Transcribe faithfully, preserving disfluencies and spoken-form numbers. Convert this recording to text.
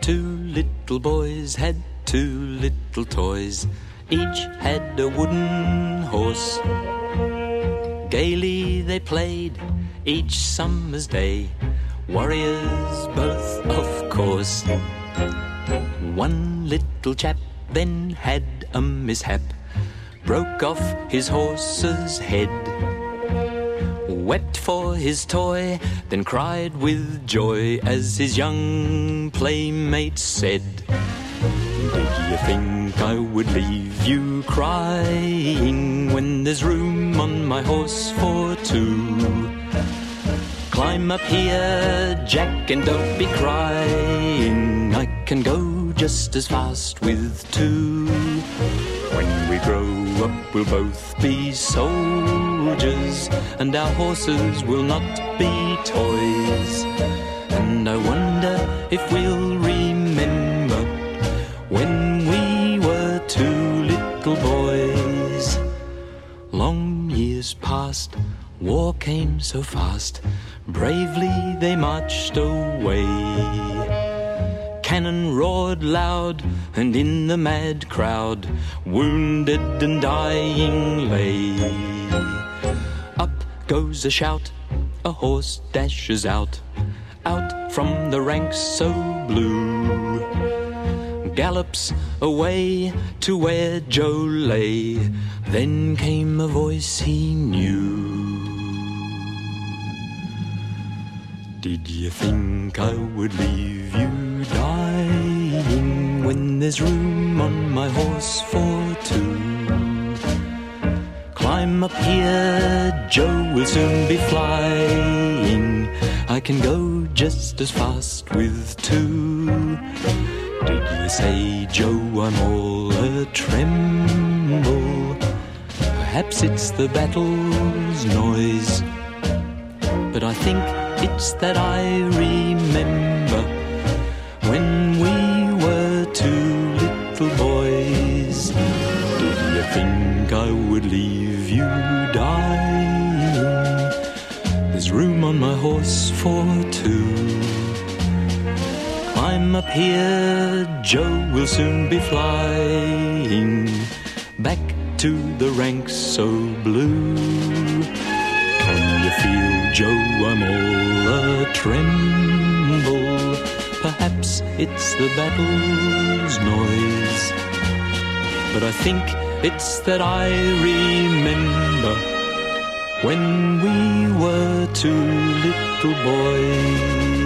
Two little boys had two little toys. Each had a wooden horse. Gaily they played each summer's day, warriors both, of course. One little chap then had a mishap, broke off his horse's head. Wept for his toy, then cried with joy as his young playmate said, "Did you think I would leave you crying when there's room on my horse for two? Climb up here, Jack, and don't be crying. I can go just as fast with two. When we grow up, we'll both be soldiers, and our horses will not be toys. And I wonder if we'll remember when we were two little boys." Long years passed, war came so fast, bravely they marched away. Cannon roared loud, and in the mad crowd, wounded and dying lay. Up goes a shout, a horse dashes out, out from the ranks so blue. Gallops away to where Joe lay, then came a voice he knew. "Did you think I would leave you dying when there's room on my horse for two? Climb up here, Joe will soon be flying. I can go just as fast with two. Did you say, Joe, I'm all a-tremble? Perhaps it's the battle's noise, but I think it's that I remember when we were two little boys. Did you think I would leave you dying? There's room on my horse for two. Climb up here, Joe will soon be flying back to the ranks so blue. Can you feel, Joe, I'm all a-tremble? Perhaps it's the battle's noise, but I think it's that I remember when we were two little boys."